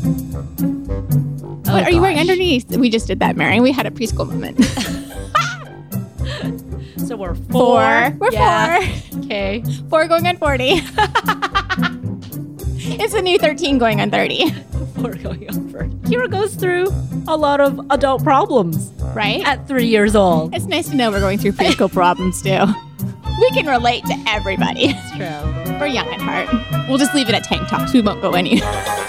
What are you wearing underneath? We just did that, Mary. We had a preschool moment. So we're four. We're four. Okay. 4 going on 40. It's the new 13 going on 30. 4 going on 40. Kira goes through a lot of adult problems. Right? At 3 years old. It's nice to know we're going through preschool problems too. We can relate to everybody. It's true. We're young at heart. We'll just leave it at tank tops. We won't go any.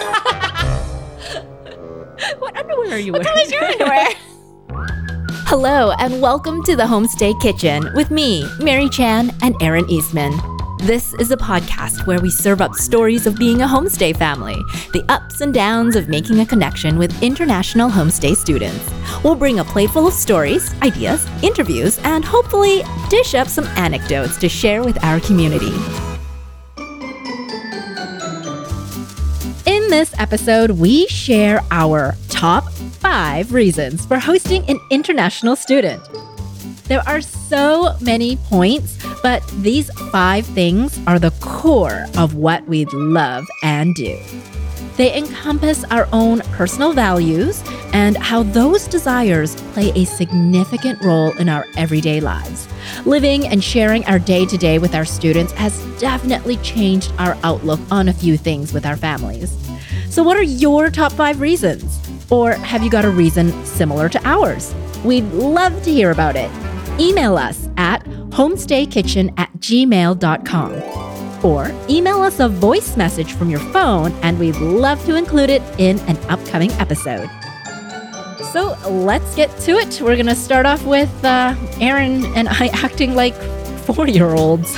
What underwear are you What wearing? color is your underwear? Hello and welcome to the Homestay Kitchen with me, Mary Chan and Aaron Eastman. This is a podcast where we serve up stories of being a homestay family, the ups and downs of making a connection with international homestay students. We'll bring a plate full of stories, ideas, interviews, and hopefully dish up some anecdotes to share with our community. In this episode, we share our top 5 reasons for hosting an international student. There are so many points, but these 5 things are the core of what we love and do. They encompass our own personal values and how those desires play a significant role in our everyday lives. Living and sharing our day-to-day with our students has definitely changed our outlook on a few things with our families. So what are your top 5 reasons? Or have you got a reason similar to ours? We'd love to hear about it. Email us at homestaykitchen@gmail.com or email us a voice message from your phone and we'd love to include it in an upcoming episode. So let's get to it. We're going to start off with Aaron and I acting like 4-year-olds.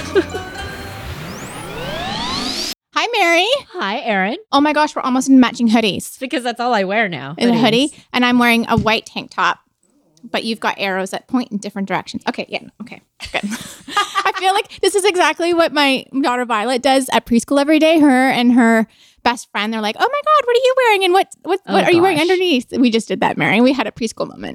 Hi, Mary. Hi, Aaron. Oh my gosh, we're almost in matching hoodies. Because that's all I wear now. In a hoodie, and I'm wearing a white tank top. But you've got arrows that point in different directions. Okay, yeah, okay, good. I feel like this is exactly what my daughter Violet does at preschool every day. Her and her best friend, they're like, "Oh my God, what are you wearing? And what are you wearing underneath?" We just did that, Mary. We had a preschool moment.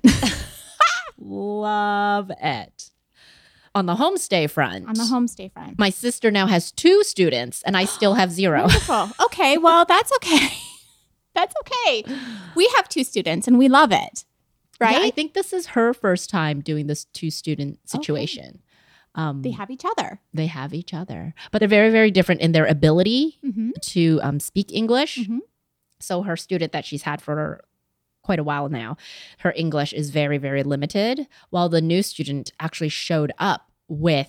Love it. On the homestay front. On the homestay front. My sister now has 2 students and I still have 0. Wonderful. Okay, well, that's okay. That's okay. We have 2 students and we love it. Right? Yeah, I think this is her first time doing this 2-student situation. Okay. They have each other. They have each other. But they're very, very different in their ability to speak English. Mm-hmm. So her student that she's had for quite a while now, her English is very, very limited. While the new student actually showed up with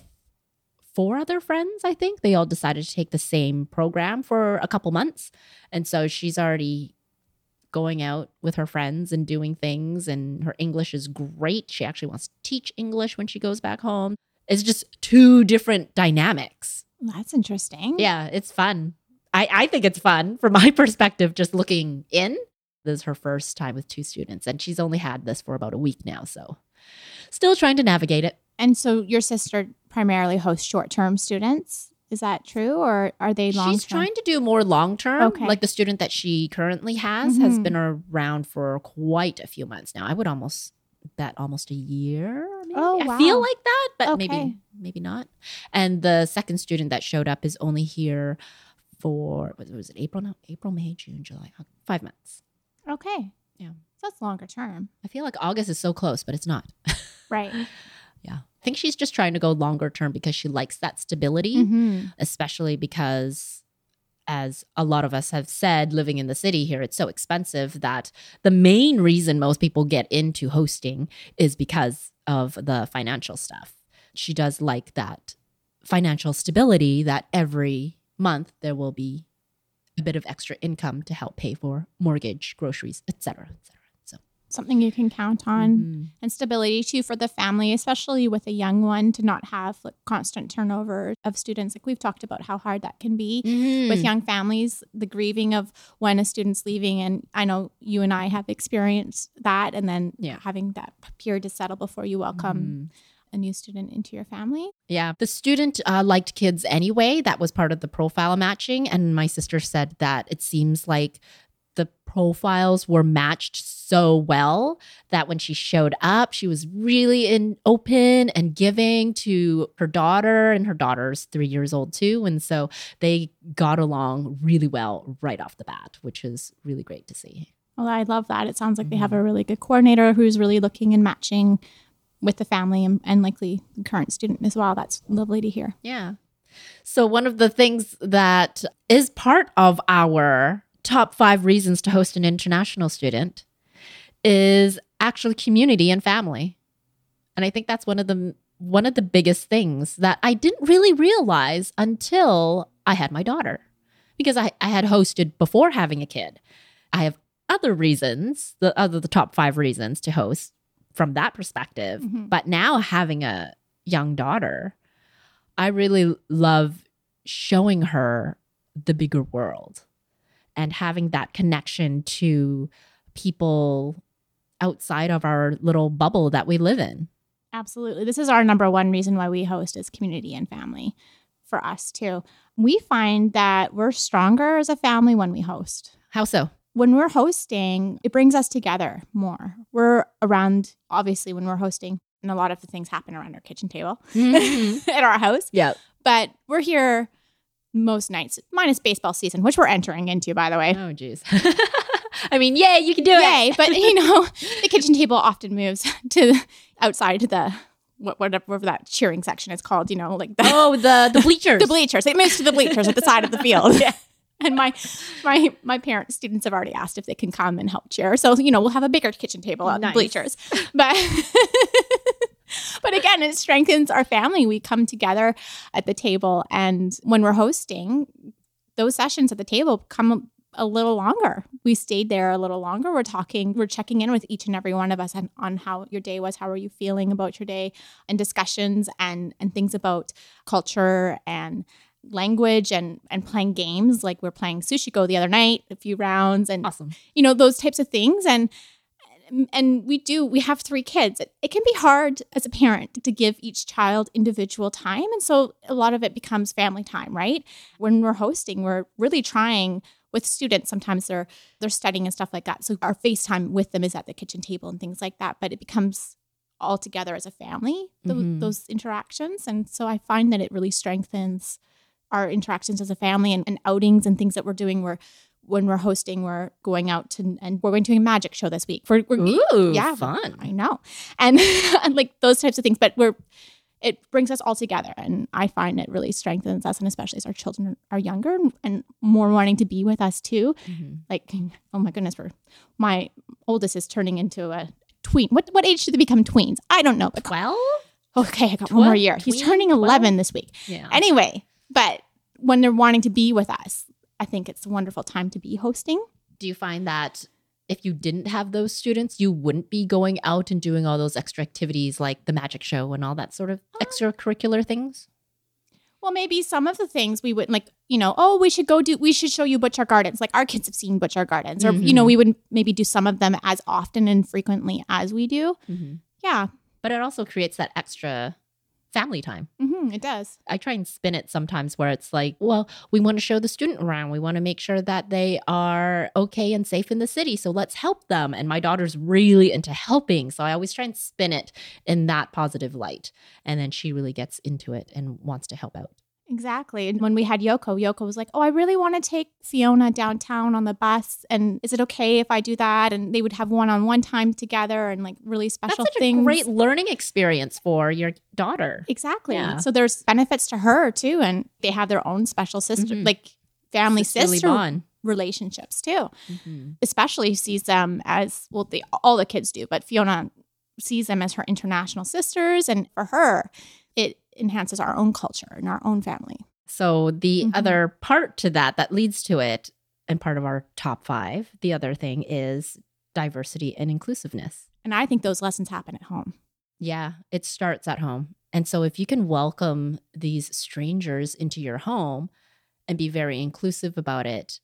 4 other friends, I think. They all decided to take the same program for a couple months. And so she's already going out with her friends and doing things, and her English is great. She actually wants to teach English when she goes back home. It's just 2 different dynamics. That's interesting. Yeah, it's fun. I think it's fun from my perspective, just looking in. This is her first time with 2 students, and she's only had this for about a week now, so still trying to navigate it. And so your sister primarily hosts short-term students. Is that true, or are they long-term? She's trying to do more long-term. Okay. Like the student that she currently has been around for quite a few months now. I would almost bet almost a year. Maybe. Oh, wow. I feel like that, but Okay. maybe not. And the second student that showed up is only here for, was it April now? April, May, June, July, 5 months. Okay. Yeah. So that's longer term. I feel like August is so close, but it's not. Right. Yeah. I think she's just trying to go longer term because she likes that stability, especially because, as a lot of us have said, living in the city here, it's so expensive that the main reason most people get into hosting is because of the financial stuff. She does like that financial stability that every month there will be a bit of extra income to help pay for mortgage, groceries, etc., etc. Something you can count on. And stability too for the family, especially with a young one, to not have like constant turnover of students. Like we've talked about how hard that can be with young families, the grieving of when a student's leaving. And I know you and I have experienced that, and then having that period to settle before you welcome a new student into your family. Yeah. The student liked kids anyway. That was part of the profile matching. And my sister said that it seems like the profiles were matched so well that when she showed up, she was really open and giving to her daughter, and her daughter's 3 years old too. And so they got along really well right off the bat, which is really great to see. Well, I love that. It sounds like they have a really good coordinator who's really looking and matching with the family and likely the current student as well. That's lovely to hear. Yeah. So one of the things that is part of our top 5 reasons to host an international student is actually community and family. And I think that's one of the biggest things that I didn't really realize until I had my daughter, because I had hosted before having a kid. I have other reasons, the top 5 reasons to host from that perspective. Mm-hmm. But now having a young daughter, I really love showing her the bigger world and having that connection to people outside of our little bubble that we live in. Absolutely. This is our number one reason why we host is community and family for us too. We find that we're stronger as a family when we host. How so? When we're hosting, it brings us together more. We're around, obviously, when we're hosting, and a lot of the things happen around our kitchen table at our house. Yeah. But we're here most nights, minus baseball season, which we're entering into, by the way. Oh, geez. I mean, yay, you can do it. Yay. But, the kitchen table often moves to outside the, whatever that cheering section is called, like the bleachers. The bleachers. It moves to the bleachers at the side of the field. Yeah. And my parent students have already asked if they can come and help cheer. So, we'll have a bigger kitchen table on the bleachers. But again, it strengthens our family. We come together at the table. And when we're hosting, those sessions at the table come a little longer. We stayed there a little longer. We're talking, we're checking in with each and every one of us on how your day was, how are you feeling about your day, and discussions and things about culture and language and playing games. Like we're playing Sushi Go the other night, a few rounds, and awesome. Those types of things. And we have 3 kids. It can be hard as a parent to give each child individual time. And so a lot of it becomes family time, right? When we're hosting, we're really trying with students. Sometimes they're studying and stuff like that. So our FaceTime with them is at the kitchen table and things like that. But it becomes all together as a family, those interactions. And so I find that it really strengthens our interactions as a family and outings and things that we're doing. When we're hosting, we're going out and we're going to a magic show this week. Ooh, yeah, fun. I know. And like those types of things, but it brings us all together. And I find it really strengthens us, and especially as our children are younger and more wanting to be with us too. Mm-hmm. Like, oh my goodness, my oldest is turning into a tween. What age should they become tweens? I don't know. But 12? Okay, I got 1 more year. He's turning 11 this week. Yeah. Anyway, but when they're wanting to be with us, I think it's a wonderful time to be hosting. Do you find that if you didn't have those students, you wouldn't be going out and doing all those extra activities like the magic show and all that sort of extracurricular things? Well, maybe some of the things we wouldn't we should show you Butchart Gardens. Like our kids have seen Butchart Gardens, or, we would maybe do some of them as often and frequently as we do. Mm-hmm. Yeah. But it also creates that extra family time. Mm-hmm, it does. I try and spin it sometimes where it's like, well, we want to show the student around. We want to make sure that they are okay and safe in the city. So let's help them. And my daughter's really into helping. So I always try and spin it in that positive light. And then she really gets into it and wants to help out. Exactly. And when we had Yoko was like, oh, I really want to take Fiona downtown on the bus. And is it okay if I do that? And they would have one-on-one time together and like really special That's such things. a great learning experience for your daughter. Exactly. Yeah. So there's benefits to her too. And they have their own special sister, like family sister relationships too. Mm-hmm. Especially sees them as, well, all the kids do, but Fiona sees them as her international sisters. And for her, it enhances our own culture and our own family. So the other part to that leads to it, and part of our top 5, the other thing is diversity and inclusiveness. And I think those lessons happen at home. Yeah, it starts at home. And so if you can welcome these strangers into your home and be very inclusive about it,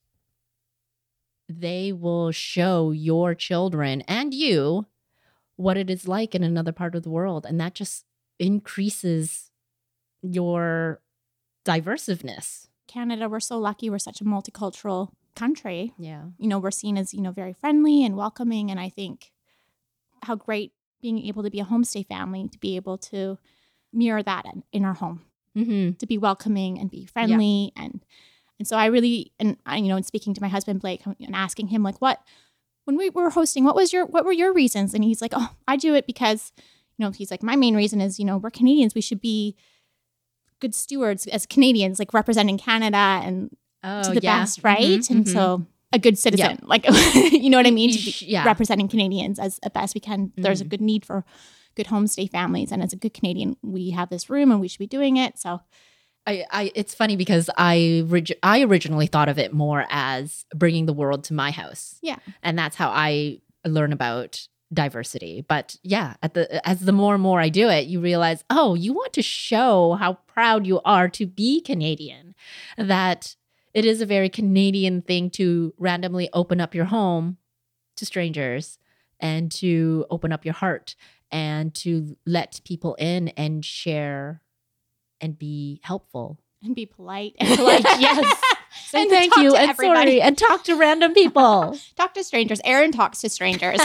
they will show your children and you what it is like in another part of the world. And that just increases your diversiveness. Canada, we're so lucky. We're such a multicultural country. Yeah. We're seen as, very friendly and welcoming. And I think how great being able to be a homestay family, to be able to mirror that in our home, to be welcoming and be friendly. Yeah. And so I really, and speaking to my husband, Blake, and asking him like, when we were hosting, what were your reasons? And he's like, oh, I do it because, he's like, my main reason is, we're Canadians. We should be good stewards as Canadians, like representing Canada and to the best, right? And so a good citizen, like, you know what I mean? To be representing Canadians as best we can. There's a good need for good homestay families. And as a good Canadian, we have this room and we should be doing it. So it's funny because I originally thought of it more as bringing the world to my house. Yeah. And that's how I learn about diversity. But yeah, as the more and more I do it, you realize, oh, you want to show how proud you are to be Canadian, that it is a very Canadian thing to randomly open up your home to strangers and to open up your heart and to let people in and share and be helpful. And be polite. Yes. Say and thank you and everybody. Sorry and talk to random people. Talk to strangers. Erin talks to strangers.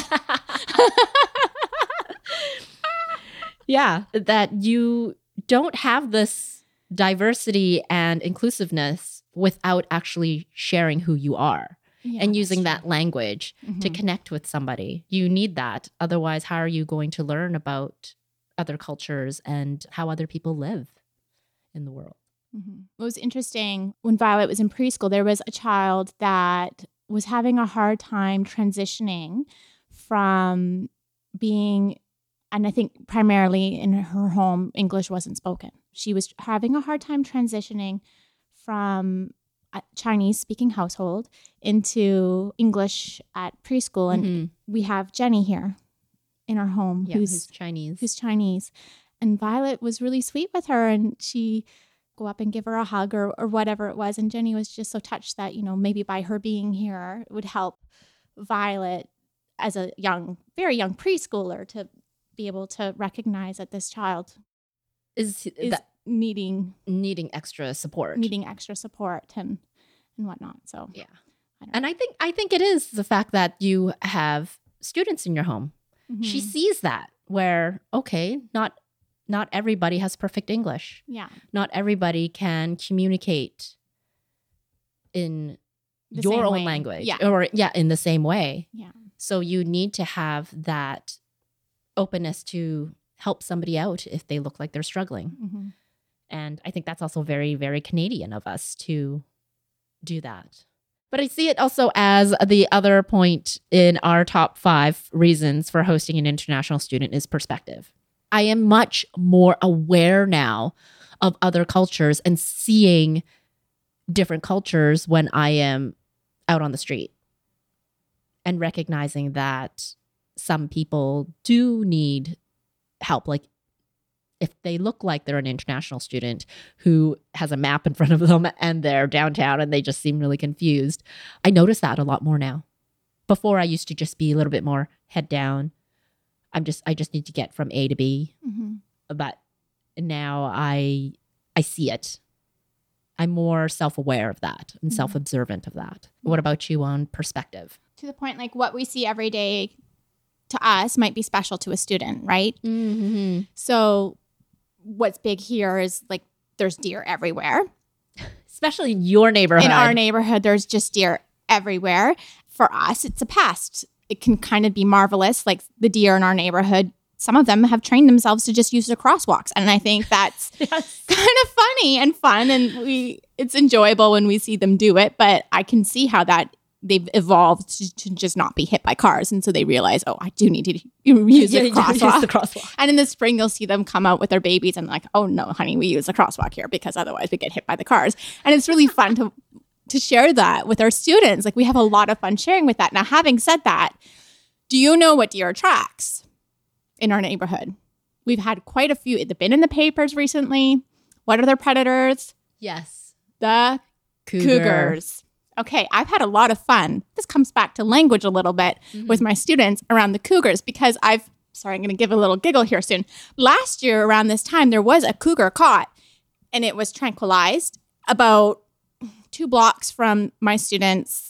Yeah, that you don't have this diversity and inclusiveness without actually sharing who you are and using that language to connect with somebody. You need that. Otherwise, how are you going to learn about other cultures and how other people live in the world? It was interesting when Violet was in preschool, there was a child that was having a hard time transitioning from being, and I think primarily in her home, English wasn't spoken. She was having a hard time transitioning from a Chinese-speaking household into English at preschool. And we have Jenny here in our home who's Chinese. And Violet was really sweet with her, and she go up and give her a hug or whatever it was. And Jenny was just so touched that, maybe by her being here, it would help Violet as a very young preschooler to be able to recognize that this child is needing extra support. And whatnot. So yeah. And I think it is the fact that you have students in your home. She sees that where, okay, not everybody has perfect English. Yeah. Not everybody can communicate in your own language. Yeah. Or in the same way. Yeah. So you need to have that openness to help somebody out if they look like they're struggling. And I think that's also very, very Canadian of us to do that. But I see it also as the other point in our top 5 reasons for hosting an international student is perspective. I am much more aware now of other cultures and seeing different cultures when I am out on the street and recognizing that some people do need help. Like if they look like they're an international student who has a map in front of them and they're downtown and they just seem really confused, I notice that a lot more now. Before I used to just be a little bit more head down. I just need to get from A to B. But now I see it. I'm more self-aware of that and self-observant of that. What about you on perspective? To the point, like what we see every day to us might be special to a student, right? So what's big here is like there's deer everywhere. Especially in your neighborhood. In our neighborhood, there's just deer everywhere. For us, it's a pest. It can kind of be marvelous. Like the deer in our neighborhood, some of them have trained themselves to just use the crosswalks. And I think that's kind of funny and fun. And it's enjoyable when we see them do it. But I can see how that they've evolved to just not be hit by cars. And so they realize, oh, I do need to use the crosswalk. And in the spring, you'll see them come out with their babies and like, oh no, honey, we use the crosswalk here because otherwise we get hit by the cars. And it's really fun to share that with our students. Like we have a lot of fun sharing with that. Now, having said that, do you know what deer attracts in our neighborhood? We've had quite a few. They've been in the papers recently. What are their predators? Yes. The cougars. Okay, I've had a lot of fun. This comes back to language a little bit with my students around the cougars because I'm going to give a little giggle here soon. Last year around this time, there was a cougar caught and it was tranquilized about 2 blocks from my students'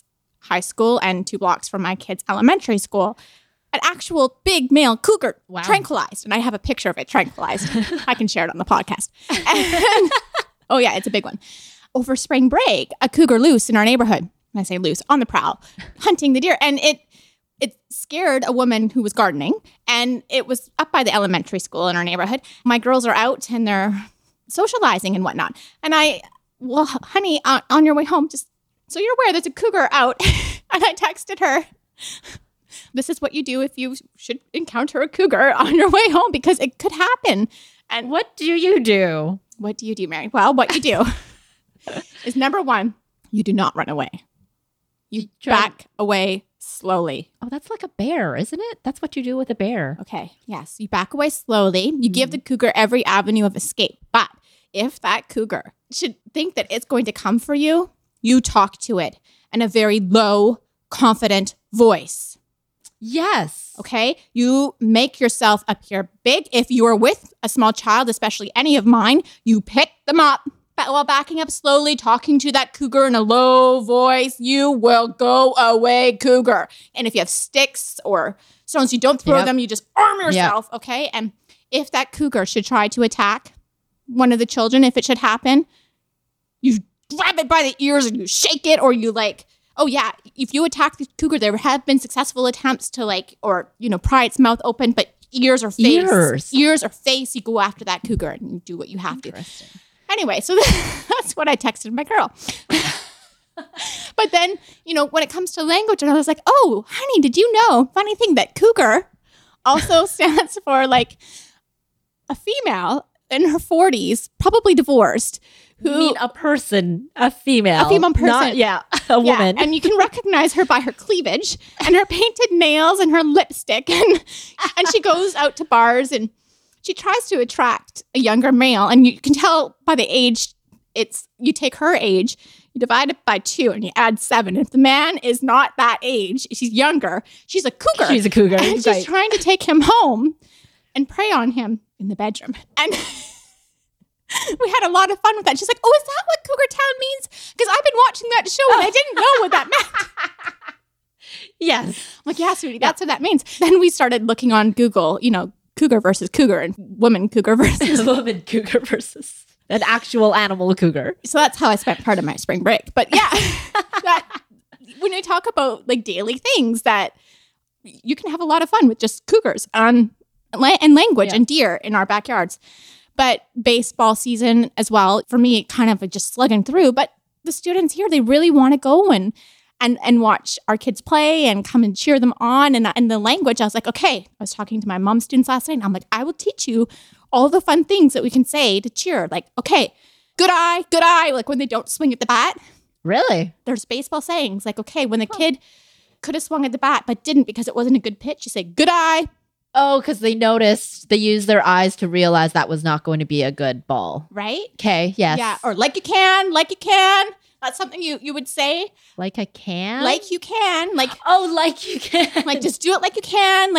high school and 2 blocks from my kids' elementary school. An actual big male cougar, tranquilized. And I have a picture of it tranquilized. I can share it on the podcast. And, oh yeah, it's a big one. Over spring break, a cougar loose in our neighborhood. When I say loose, on the prowl, hunting the deer. And it scared a woman who was gardening. And it was up by the elementary school in our neighborhood. My girls are out and they're socializing and whatnot. And well, honey, on your way home, just so you're aware, there's a cougar out. And I texted her, this is what you do if you should encounter a cougar on your way home, because it could happen. And what do you do? What do you do, Mary? Well, what you do is, number 1, you do not run away. You back away slowly. Oh, that's like a bear, isn't it? That's what you do with a bear. Okay. Yes. You back away slowly. You give the cougar every avenue of escape. But if that cougar should think that it's going to come for you, you talk to it in a very low, confident voice. Yes. Okay. You make yourself appear big. If you are with a small child, especially any of mine, you pick them up while backing up slowly, talking to that cougar in a low voice. You will go away, cougar. And if you have sticks or stones, you don't throw them. You just arm yourself. Okay. And if that cougar should try to attack one of the children, if it should happen, you grab it by the ears and you shake it, or you oh yeah, if you attack the cougar, there have been successful attempts to pry its mouth open, but ears or face, you go after that cougar and you do what you have to. Anyway, so that's what I texted my girl. But then, when it comes to language, and I was like, oh, honey, did you know, funny thing, that cougar also stands for a female in her 40s, probably divorced. You mean a person, a female person. A woman. And you can recognize her by her cleavage and her painted nails and her lipstick. And she goes out to bars and she tries to attract a younger male. And you can tell by the age, you take her age, you divide it by 2 and you add 7. If the man is not that age, she's younger, she's a cougar. She's a cougar. And she's trying to take him home and prey on him in the bedroom. And we had a lot of fun with that. She's like, oh, is that what Cougar Town means? Because I've been watching that show and I didn't know what that meant. Yes. I'm like, yeah, sweetie, that's what that means. Then we started looking on Google, cougar versus cougar and woman cougar versus woman cougar versus an actual animal cougar. So that's how I spent part of my spring break. But yeah, when we talk about daily things, that you can have a lot of fun with just cougars and language and deer in our backyards. But baseball season as well, for me, kind of just slugging through. But the students here, they really want to go and watch our kids play and come and cheer them on. And the language, I was like, okay, I was talking to my mom's students last night. And I'm like, I will teach you all the fun things that we can say to cheer. Okay, good eye, when they don't swing at the bat. Really? There's baseball sayings. Okay, when the kid could have swung at the bat but didn't because it wasn't a good pitch, you say, good eye. Oh, because they used their eyes to realize that was not going to be a good ball. Right? Okay, yes. Yeah, or like you can. That's something you would say. Like I can? Like you can. Like you can. Just do it like you can.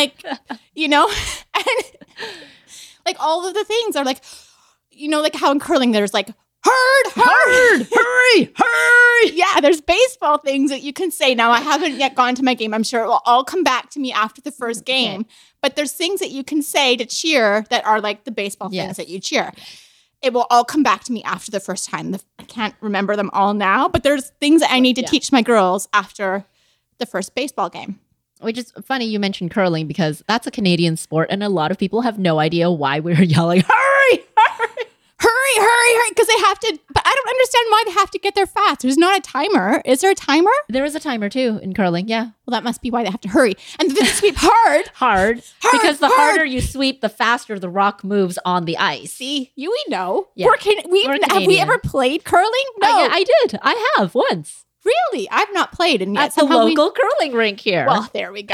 And all of the things are how in curling there's hurry. Yeah, there's baseball things that you can say. Now, I haven't yet gone to my game. I'm sure it will all come back to me after the first game. But there's things that you can say to cheer that are the baseball things that you cheer. It will all come back to me after the first time. I can't remember them all now, but there's things that I need to teach my girls after the first baseball game. Which is funny you mentioned curling, because that's a Canadian sport and a lot of people have no idea why we're yelling, hurry. Hurry, because they have to, but I don't understand why they have to get there fast. There's not a timer. Is there a timer? There is a timer too in curling, yeah. Well, that must be why they have to hurry. And then they sweep hard. Because the harder you sweep, the faster the rock moves on the ice. See, we know. Yeah. Have we ever played curling? No. Yeah, I did. I have once. Really? I've not played. And yet at the local curling rink here. Well, there we go.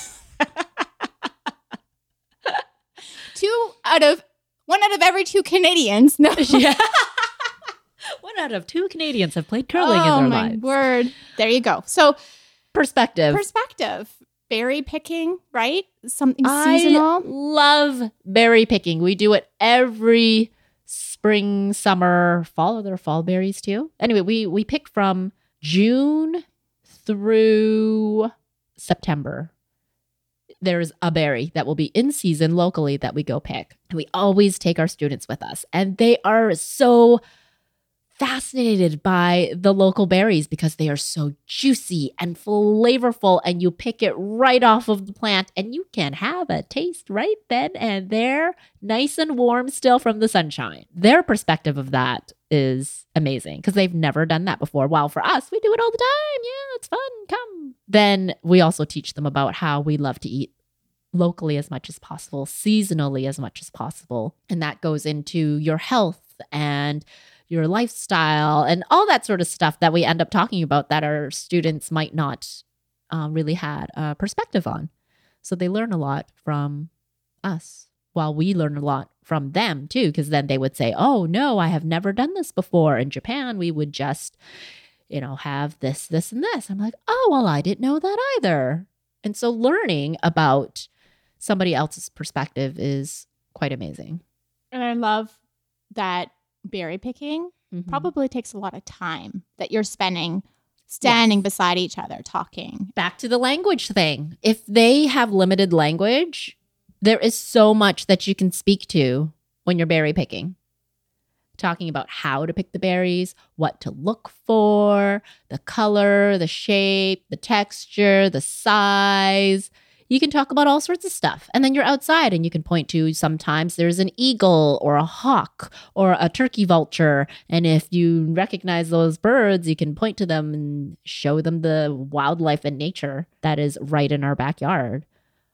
1 out of every 2 Canadians. No. Yeah. 1 out of 2 Canadians have played curling in their lives. Oh, my word. There you go. So, Perspective. Berry picking, right? Something seasonal. I love berry picking. We do it every spring, summer, fall. Are there fall berries too? Anyway, we pick from June through September, there's a berry that will be in season locally that we go pick. And we always take our students with us. And they are so fascinated by the local berries because they are so juicy and flavorful, and you pick it right off of the plant and you can have a taste right then and there, nice and warm still from the sunshine. Their perspective of that is amazing because they've never done that before. While for us, we do it all the time. Yeah, it's fun. Come. Then we also teach them about how we love to eat locally as much as possible, seasonally as much as possible. And that goes into your health and your lifestyle and all that sort of stuff that we end up talking about that our students might not really had a perspective on. So they learn a lot from us while we learn a lot from them too, because then they would say, oh no, I have never done this before. In Japan, we would just, have this, this, and this. I'm like, oh, well, I didn't know that either. And so learning about somebody else's perspective is quite amazing. And I love that berry picking probably takes a lot of time that you're spending standing beside each other talking. Back to the language thing. If they have limited language, there is so much that you can speak to when you're berry picking. Talking about how to pick the berries, what to look for, the color, the shape, the texture, the size. You can talk about all sorts of stuff. And then you're outside and you can point to sometimes there's an eagle or a hawk or a turkey vulture. And if you recognize those birds, you can point to them and show them the wildlife and nature that is right in our backyard.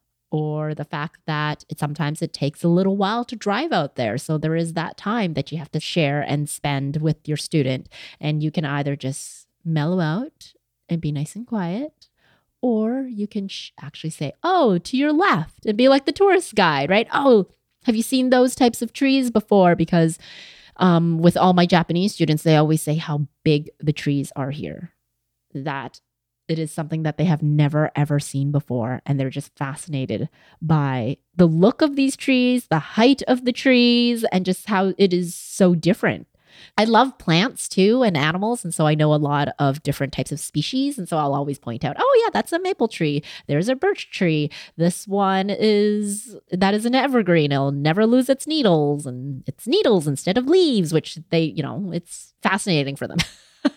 Or the fact that sometimes it takes a little while to drive out there. So there is that time that you have to share and spend with your student. And you can either just mellow out and be nice and quiet, or you can actually say, oh, to your left, and be like the tourist guide, right? Oh, have you seen those types of trees before? Because with all my Japanese students, they always say how big the trees are here. That it is something that they have never, ever seen before. And they're just fascinated by the look of these trees, the height of the trees, and just how it is so different. I love plants too and animals. And so I know a lot of different types of species. And so I'll always point out, oh yeah, that's a maple tree. There's a birch tree. This one is an evergreen. It'll never lose its needles, and it's needles instead of leaves, which they, it's fascinating for them.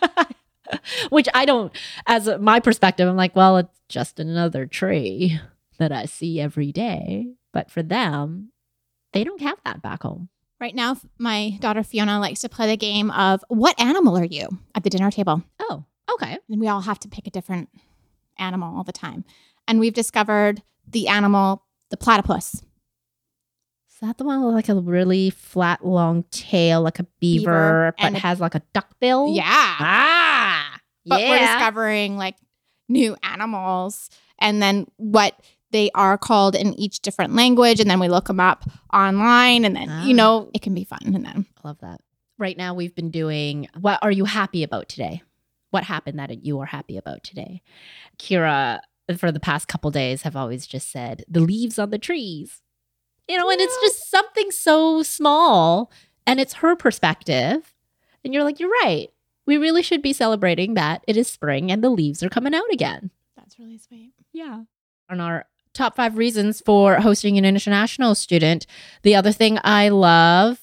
Which I don't, as my perspective, I'm like, well, it's just another tree that I see every day. But for them, they don't have that back home. Right now, my daughter Fiona likes to play the game of what animal are you at the dinner table? Oh, okay. And we all have to pick a different animal all the time. And we've discovered the animal, the platypus. Is that the one with like a really flat, long tail, like a beaver but has like a duck bill? Yeah. But we're discovering like new animals and then what they are called in each different language. And then we look them up online and then, it can be fun. And then I love that. Right now we've been doing, what are you happy about today? What happened that you are happy about today? Kira, for the past couple days, have always just said the leaves on the trees. And it's just something so small and it's her perspective. And you're like, you're right. We really should be celebrating that it is spring and the leaves are coming out again. That's really sweet. Yeah. On our top 5 reasons for hosting an international student, the other thing I love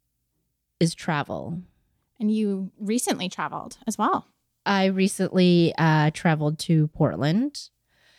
is travel. And you recently traveled as well. I recently traveled to Portland.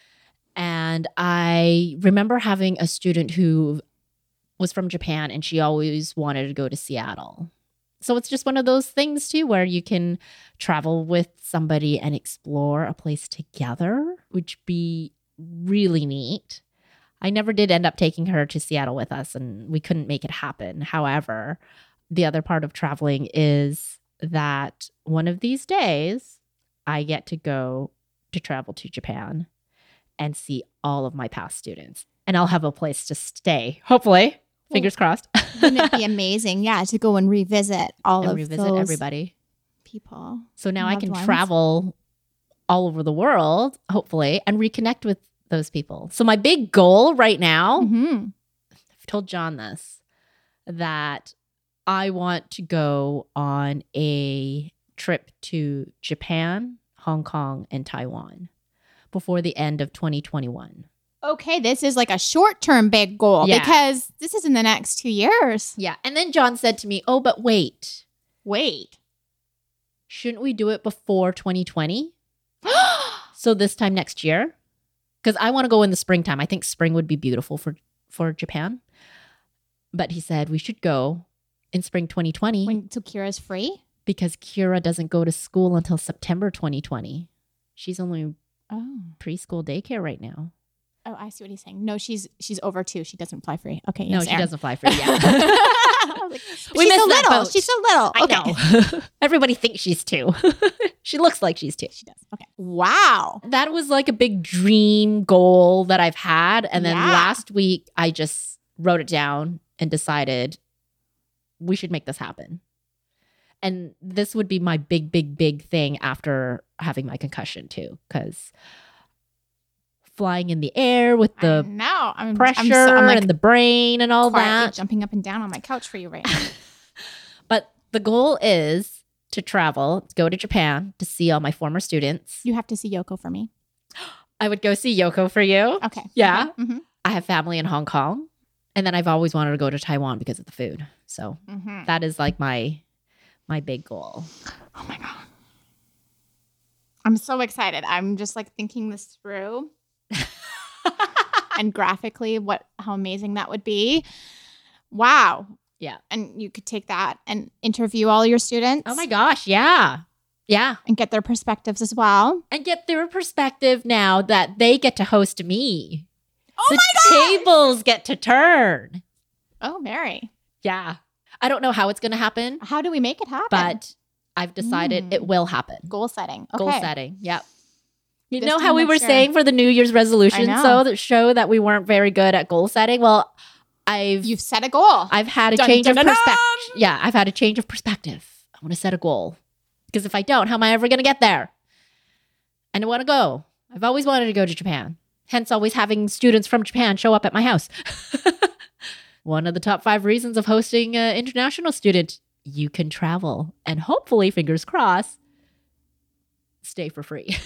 And I remember having a student who was from Japan and she always wanted to go to Seattle. So it's just one of those things too where you can travel with somebody and explore a place together, which be really neat. I never did end up taking her to Seattle with us and we couldn't make it happen. However, the other part of traveling is that one of these days I get to go to travel to Japan and see all of my past students. And I'll have a place to stay, hopefully. Fingers crossed. Wouldn't it be amazing? Yeah, to go and revisit those everybody. People. So now I can travel all over the world, hopefully, and reconnect with those people. So my big goal right now, I've told John this, that I want to go on a trip to Japan, Hong Kong, and Taiwan before the end of 2021. Okay, this is like a short-term big goal because this is in the next 2 years. Yeah. And then John said to me, oh, but wait. Wait. Shouldn't we do it before 2020? So this time next year? Because I want to go in the springtime. I think spring would be beautiful for Japan. But he said we should go in spring 2020. So Kira's free? Because Kira doesn't go to school until September 2020. She's only preschool daycare right now. Oh, I see what he's saying. No, she's over 2. She doesn't fly free. Okay, yes, no, she doesn't fly free. Yeah, like, we missed that boat. She's so little. I know. Everybody thinks she's 2. She looks like she's 2. She does. Okay. Wow. That was like a big dream goal that I've had, and then last week I just wrote it down and decided we should make this happen. And this would be my big, big, big thing after having my concussion too, because flying in the air with the pressure and the brain and all that. Jumping up and down on my couch for you right now. But the goal is to travel, to go to Japan, to see all my former students. You have to see Yoko for me. I would go see Yoko for you. Okay. Yeah. Okay. Mm-hmm. I have family in Hong Kong. And then I've always wanted to go to Taiwan because of the food. So that is like my big goal. Oh my God. I'm so excited. I'm just like thinking this through. And graphically how amazing that would be. Wow. Yeah. And you could take that and interview all your students. Oh my gosh, yeah. Yeah. And get their perspectives as well. And get their perspective now that they get to host me. Oh the my God! tables get to turn. Oh, Mary. Yeah. I don't know how it's going to happen. How do we make it happen? But I've decided it will happen. Goal setting. Okay. Goal setting. Yep. You This know time how we were next year. saying for the New Year's resolution that show that we weren't very good at goal setting? Well, you've set a goal. I've had a change of perspective. Yeah, I've had a change of perspective. I want to set a goal. Because if I don't, how am I ever going to get there? And I want to go. I've always wanted to go to Japan. Hence always having students from Japan show up at my house. One of the top 5 reasons of hosting an international student, you can travel. And hopefully, fingers crossed, stay for free.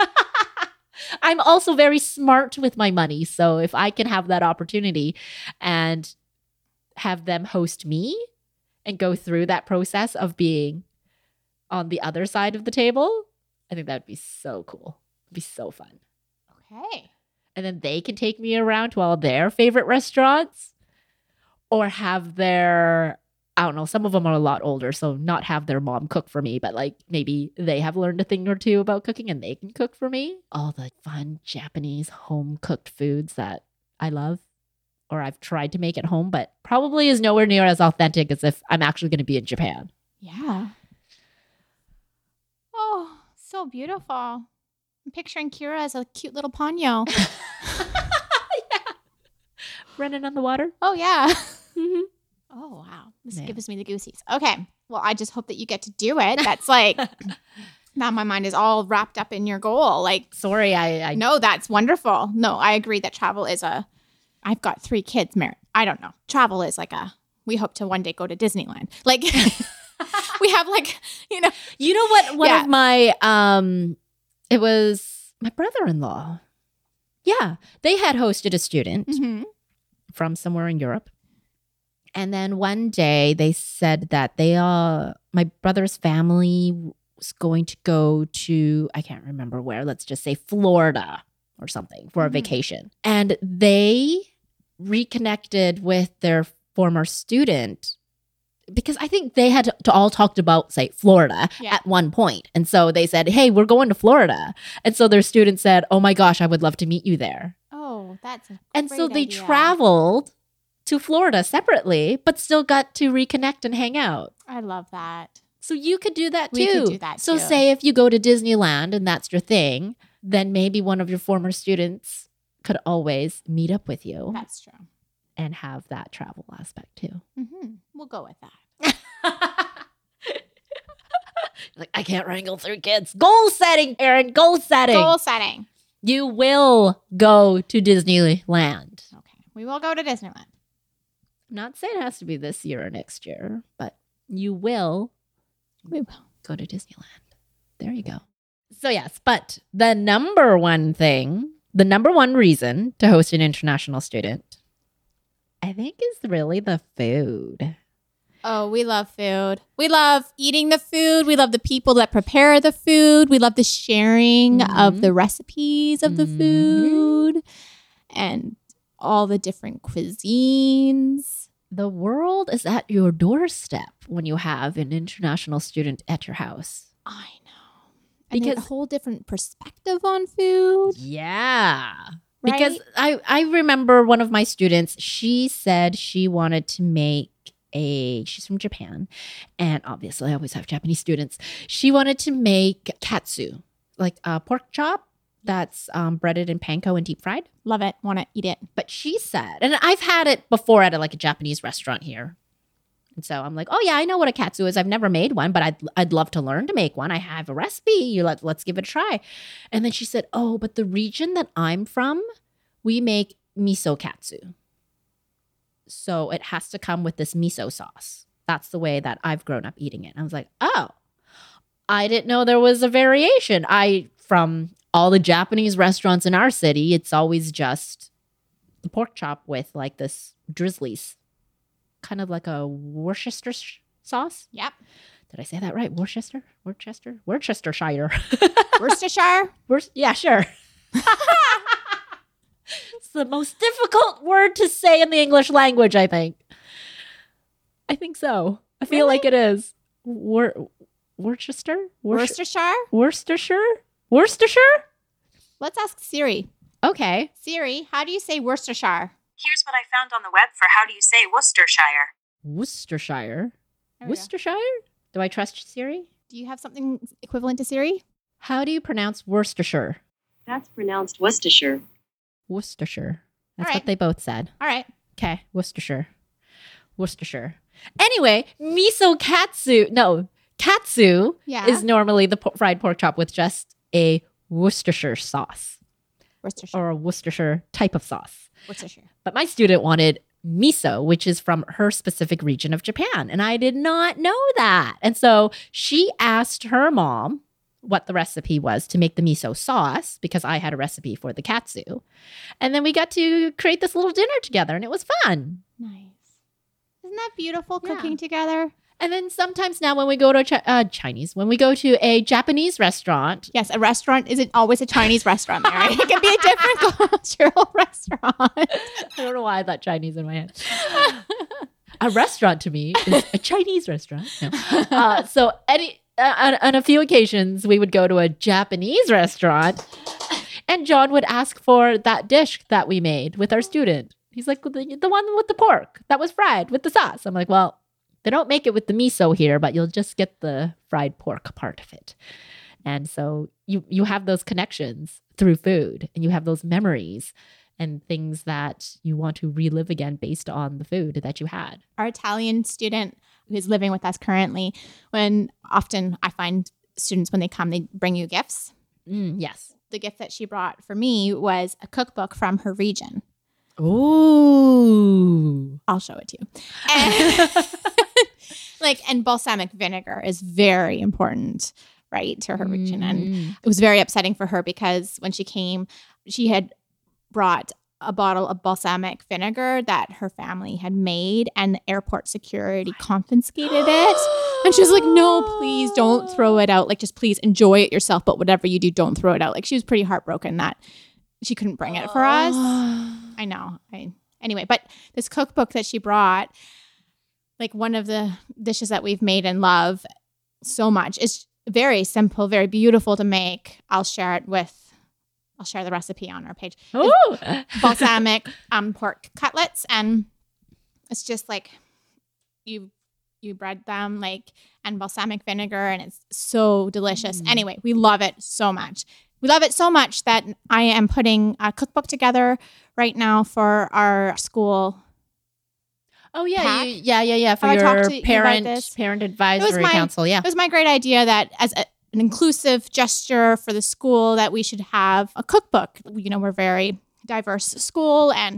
I'm also very smart with my money. So if I can have that opportunity and have them host me and go through that process of being on the other side of the table, I think that would be so cool. It'd be so fun. Okay. And then they can take me around to all their favorite restaurants or have their, I don't know, some of them are a lot older, so not have their mom cook for me, but like maybe they have learned a thing or two about cooking and they can cook for me. All the fun Japanese home-cooked foods that I love or I've tried to make at home, but probably is nowhere near as authentic as if I'm actually going to be in Japan. Yeah. Oh, so beautiful. I'm picturing Kira as a cute little ponyo. Yeah. Running on the water. Oh, yeah. Mm-hmm. Oh, wow. This gives me the goosies. Okay. Well, I just hope that you get to do it. That's like, now my mind is all wrapped up in your goal. Like, sorry, I No, that's wonderful. No, I agree that travel is I've got 3 kids, Mary. I don't know. Travel is like we hope to one day go to Disneyland. Like, we have like, You know what? One of my, it was my brother-in-law. Yeah. They had hosted a student from somewhere in Europe. And then one day they said that my brother's family was going to go to, I can't remember where, let's just say Florida or something for a vacation. And they reconnected with their former student because I think they had to all talked about, say, Florida at one point. And so they said, hey, we're going to Florida. And so their student said, oh my gosh, I would love to meet you there. Oh, that's a great And so they idea. traveled to Florida separately, but still got to reconnect and hang out. I love that. So you could do that too. We could do that so too. say if you go to Disneyland and that's your thing, then maybe one of your former students could always meet up with you. That's true. And have that travel aspect too. Mm-hmm. We'll go with that. Like, I can't wrangle 3 kids. Goal setting, Erin. Goal setting. Goal setting. You will go to Disneyland. Okay. We will go to Disneyland. I'm not saying it has to be this year or next year, but you will We will go to Disneyland. There you go. So yes, but the number one reason to host an international student, I think, is really the food. Oh, we love food. We love eating the food. We love the people that prepare the food. We love the sharing of the recipes of the food and all the different cuisines. The world is at your doorstep when you have an international student at your house. I know. And because a whole different perspective on food. Yeah. Right? Because I remember one of my students, she said she wanted to make she's from Japan, and obviously I always have Japanese students. She wanted to make katsu, like a pork chop that's breaded in panko and deep fried. Love it. Want to eat it. But she said, and I've had it before at a Japanese restaurant here. And so I'm like, oh yeah, I know what a katsu is. I've never made one, but I'd love to learn to make one. I have a recipe. Let's give it a try. And then she said, oh, but the region that I'm from, we make miso katsu. So it has to come with this miso sauce. That's the way that I've grown up eating it. I was like, oh, I didn't know there was a variation. From all the Japanese restaurants in our city, it's always just the pork chop with like this drizzlies, kind of like a Worcestershire sauce. Yep. Did I say that right? Worcestershire? Worcestershire. Yeah, sure. It's the most difficult word to say in the English language, I think. I think so. I feel like it is. Worcestershire? Let's ask Siri. Okay. Siri, how do you say Worcestershire? Here's what I found on the web for how do you say Worcestershire. Worcestershire? Do I trust Siri? Do you have something equivalent to Siri? How do you pronounce Worcestershire? That's pronounced Worcestershire. Worcestershire. That's right. what they both said. All right. Okay, Worcestershire. Anyway, miso katsu. No, katsu is normally the fried pork chop with just a Worcestershire sauce. Or a Worcestershire type of sauce. Worcestershire. But my student wanted miso, which is from her specific region of Japan. And I did not know that. And so she asked her mom what the recipe was to make the miso sauce because I had a recipe for the katsu. And then we got to create this little dinner together and it was fun. Nice. Isn't that beautiful cooking together? And then sometimes now when we go to when we go to a Japanese restaurant. Yes, a restaurant isn't always a Chinese restaurant, Mary. It can be a different cultural restaurant. I don't know why I thought Chinese in my head. A restaurant to me is a Chinese restaurant. No. So on a few occasions, we would go to a Japanese restaurant and John would ask for that dish that we made with our student. He's like, the one with the pork that was fried with the sauce. I'm like, well, they don't make it with the miso here, but you'll just get the fried pork part of it. And so you have those connections through food and you have those memories and things that you want to relive again based on the food that you had. Our Italian student who's living with us currently, when often I find students when they come, they bring you gifts. Yes. The gift that she brought for me was a cookbook from her region. Ooh. I'll show it to you. And balsamic vinegar is very important, right, to her region. And it was very upsetting for her because when she came, she had brought a bottle of balsamic vinegar that her family had made and the airport security confiscated it. And she was like, no, please don't throw it out. Like, just please enjoy it yourself. But whatever you do, don't throw it out. Like, she was pretty heartbroken that she couldn't bring it for us. I know. Anyway, but this cookbook that she brought, like one of the dishes that we've made and love so much, is very simple, very beautiful to make. I'll share the recipe on our page. Balsamic pork cutlets, and it's just like you bread them and balsamic vinegar, and it's so delicious. Anyway, we love it so much. We love it so much that I am putting a cookbook together right now for our school. Oh yeah, pack. For your parent advisory council. Yeah, it was my great idea that as an inclusive gesture for the school that we should have a cookbook. You know, we're a very diverse school, and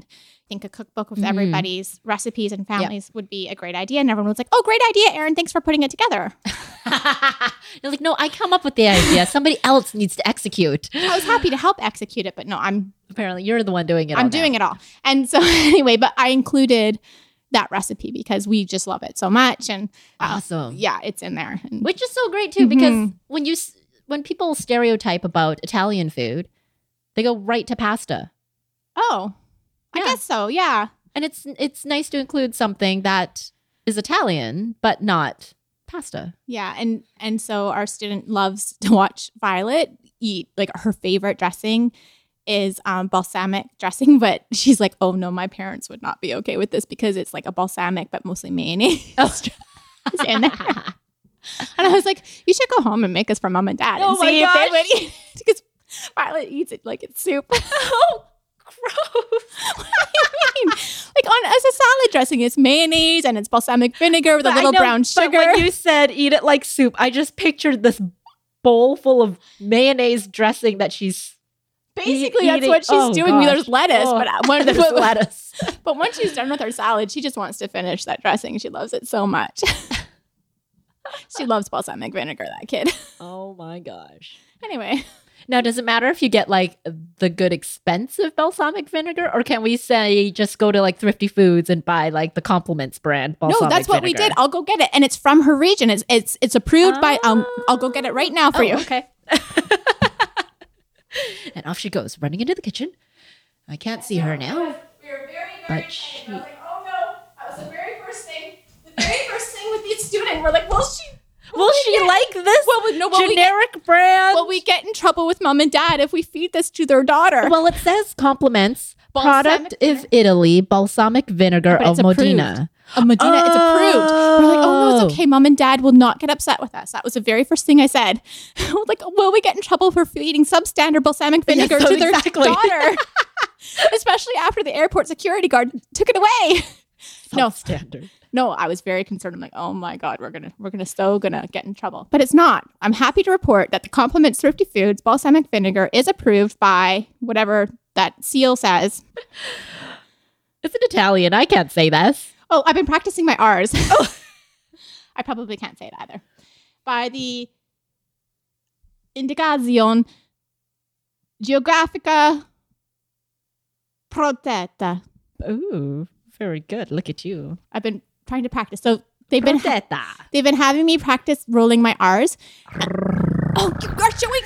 think a cookbook with everybody's recipes and families would be a great idea. And everyone was like, oh, great idea, Erin. Thanks for putting it together. You're like, no, I come up with the idea. Somebody else needs to execute. I was happy to help execute it, but no, Apparently, you're the one doing it. I'm doing it all. And so anyway, but I included that recipe because we just love it so much. And awesome. Yeah, it's in there. Which is so great too, because when people stereotype about Italian food, they go right to pasta. Oh, I guess so. Yeah. And it's nice to include something that is Italian, but not pasta. Yeah. And so our student loves to watch Violet eat, like her favorite dressing is balsamic dressing, but she's like, oh no, my parents would not be okay with this because it's like a balsamic, but mostly mayonnaise. In there. And I was like, you should go home and make us for mom and dad and see if they would eat it. Because Violet eats it like it's soup. Oh, gross. What do you mean? Like as a salad dressing, it's mayonnaise and it's balsamic vinegar with a little brown sugar. But when you said eat it like soup, I just pictured this bowl full of mayonnaise dressing that she's basically that's what she's doing. Gosh. There's lettuce, there's lettuce. But once she's done with her salad, she just wants to finish that dressing. She loves it so much. She loves balsamic vinegar, that kid. Oh my gosh. Anyway. Now, does it matter if you get like the good expensive balsamic vinegar, or can we say just go to like Thrifty Foods and buy like the Compliments brand balsamic No, that's what vinegar? we did. I'll go get it, and it's from her region. It's approved by. I'll go get it right now for you. Okay. And off she goes, running into the kitchen. I can't see her now. We were very but she. I was like, oh no, that was the very first thing. The very first thing with the student, we're like, will she like this generic brand? Will we get in trouble with mom and dad if we feed this to their daughter? Well, it says Compliments. Balsamic Product of Italy, balsamic vinegar of Modena. Modena, it's approved. We're like, oh no, it's okay. Mom and dad will not get upset with us. That was the very first thing I said. Like, will we get in trouble for feeding substandard balsamic vinegar to their daughter? Especially after the airport security guard took it away. Substandard. No, I was very concerned. I'm like, oh my God, we're gonna get in trouble. But it's not. I'm happy to report that the Compliments Thrifty Foods balsamic vinegar is approved by whatever that seal says. It's an Italian. I can't say this. Oh, I've been practicing my R's. Oh. I probably can't say it either. By the Indicazione Geografica Protetta. Ooh, very good. Look at you. I've been trying to practice. So they've been having me practice rolling my R's. Oh, you are showing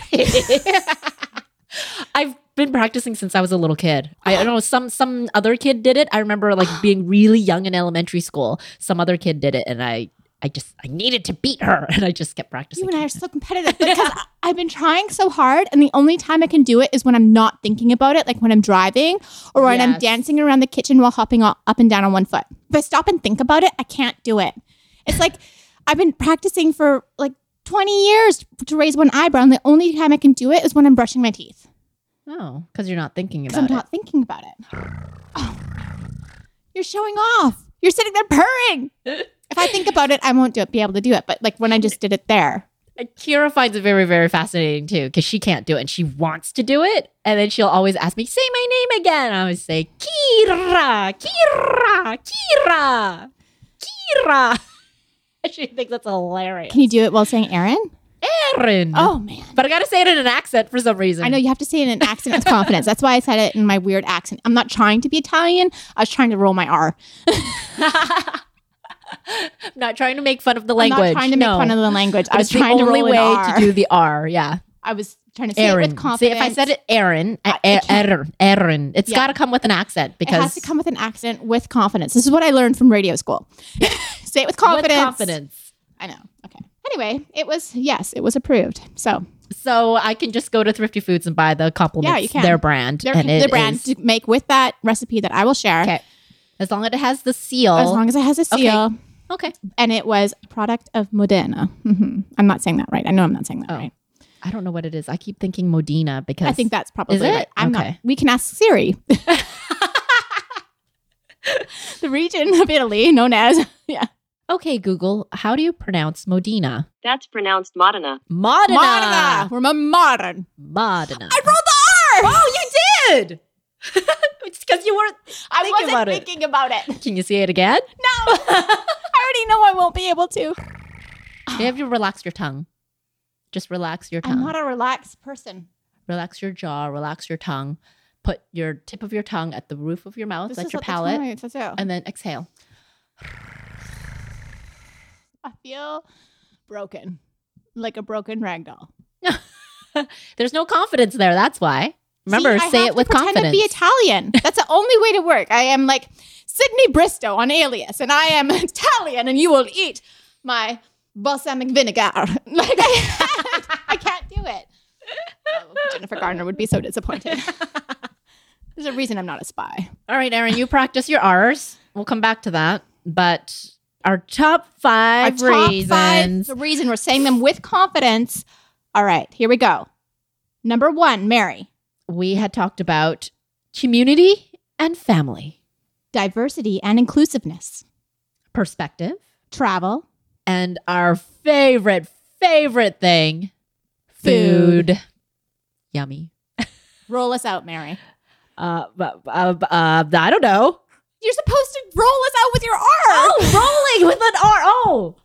off. I've been practicing since I was a little kid. I don't know, some other kid did it. I remember like being really young in elementary school. Some other kid did it, and I needed to beat her, and I just kept practicing. You and I are so competitive because I've been trying so hard, and the only time I can do it is when I'm not thinking about it, like when I'm driving or when I'm dancing around the kitchen while hopping up and down on one foot. If I stop and think about it, I can't do it. It's like I've been practicing for like 20 years to raise one eyebrow, and the only time I can do it is when I'm brushing my teeth. Oh, because you're not thinking about it. I'm not thinking about it. Oh, you're showing off. You're sitting there purring. If I think about it, I won't be able to do it. But like when I just did it there. Kira finds it very, very fascinating too, because she can't do it and she wants to do it. And then she'll always ask me, say my name again. I always say, Kira, Kira, Kira, Kira. She thinks that's hilarious. Can you do it while saying Erin? Erin. Oh, man. But I got to say it in an accent for some reason. I know you have to say it in an accent with confidence. That's why I said it in my weird accent. I'm not trying to be Italian. I was trying to roll my R. I'm not trying to make fun of the language. I'm not trying to make fun of the language. I was the trying to only roll way an R. to do the R. Yeah. I was trying to say it with confidence. See, if I said it Erin, Erin, it's got to come with an accent because it has to come with an accent with confidence. This is what I learned from radio school. Say it with confidence. With confidence. I know. Okay. Anyway, it was approved. So I can just go to Thrifty Foods and buy the Compliments, yeah, you can. their brand. Their brand to make with that recipe that I will share. Okay. As long as it has the seal. As long as it has a seal. Okay. And it was a product of Modena. Mm-hmm. I'm not saying that right. I know I'm not saying that right. I don't know what it is. I keep thinking Modena because I think that's probably is it? right. I'm okay. not. We can ask Siri. The region of Italy known as Okay, Google, how do you pronounce Modena? That's pronounced Modena. Modena. We're modern. Modena. I rolled the R. Oh, you did. because you weren't I thinking wasn't about thinking about it. it. Can you say it again? No, I already know I won't be able to. You have to relax your tongue. Just relax your tongue. I'm not a relaxed person. Relax your jaw, relax your tongue. Put your tip of your tongue at the roof of your mouth, that's your palate, and then exhale. I feel broken, like a broken ragdoll. There's no confidence there. That's why. Remember, say it with confidence. I have to be Italian. That's the only way to work. I am like Sydney Bristow on Alias, and I am Italian, and you will eat my balsamic vinegar. Like I can't do it. Oh, Jennifer Garner would be so disappointed. There's a reason I'm not a spy. All right, Erin, you practice your R's. We'll come back to that. But our top five reasons. The reason we're saying them with confidence. All right, here we go. Number 1, Mary. We had talked about community and family. Diversity and inclusiveness. Perspective. Travel. And our favorite thing, food. Yummy. Roll us out, Mary. I don't know. You're supposed to roll us out with your R. Oh, rolling with an R. Oh.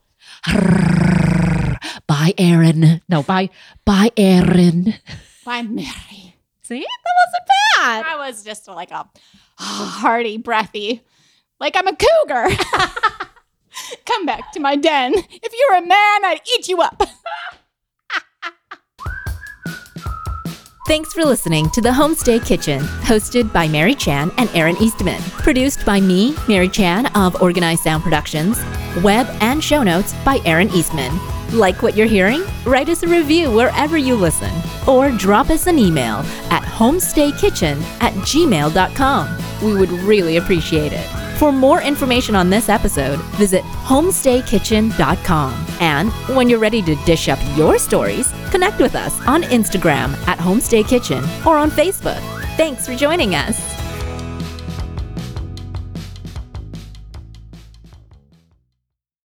Bye, Erin. No, bye, Erin. Bye, Mary. See? That wasn't bad. I was just like a hearty, breathy, like I'm a cougar. Come back to my den. If you were a man, I'd eat you up. Thanks for listening to The Homestay Kitchen, hosted by Mary Chan and Erin Eastman. Produced by me, Mary Chan of Organized Sound Productions. Web and show notes by Erin Eastman. Like what you're hearing? Write us a review wherever you listen. Or drop us an email at homestaykitchen@gmail.com. We would really appreciate it. For more information on this episode, visit homestaykitchen.com. And when you're ready to dish up your stories, connect with us on Instagram @homestaykitchen or on Facebook. Thanks for joining us.